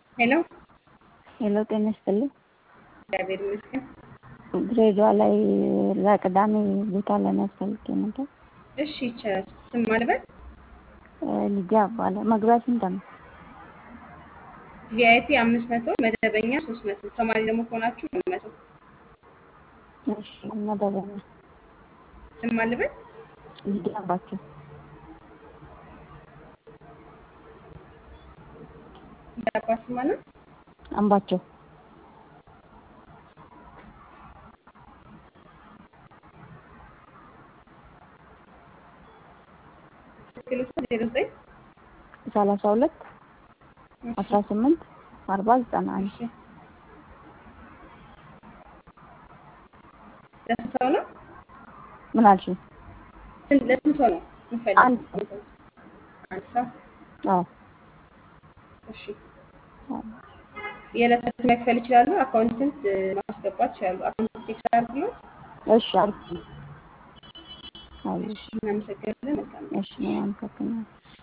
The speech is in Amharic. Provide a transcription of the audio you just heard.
ሄሎ ሄሎ ጤና ይስጥልኝ። እግዚአብሔር ይመስገን። ድሬዳዋ ላይ ለቅዳሜ ቦታ ለመያዝ ፈልጌ ነበር። እሺ ይቻላል። ስም ማልበል ልጅ አባለ መግቢያ ስንት ነው? ቪአይፒ 500 መደበኛ 300 ተማሪ ደግሞ ከሆናችሁ 100። እሺ መደበኛ ስም ማልበል ልጅ አባቸው የአባት ስም ማለት አምባቸው ስልክ 09 32 እሺ 18 40 91 እሺ ለስንት ሰው ነው? ምን አልሽኝ? ለስንት ሰው ነው አንድ የምፈልጉት? አንድ ሰው። አዎ እሺ የዕለት ዕለት መክፈል ይችላሉ። አካውንትንት ማስገባት ይችላሉ። አካውንት ቴክስት አድርጉለት። እሺ አልኩ። አይ እሺ እናመሰግናለን። መልካም ቀን። እሺ ነው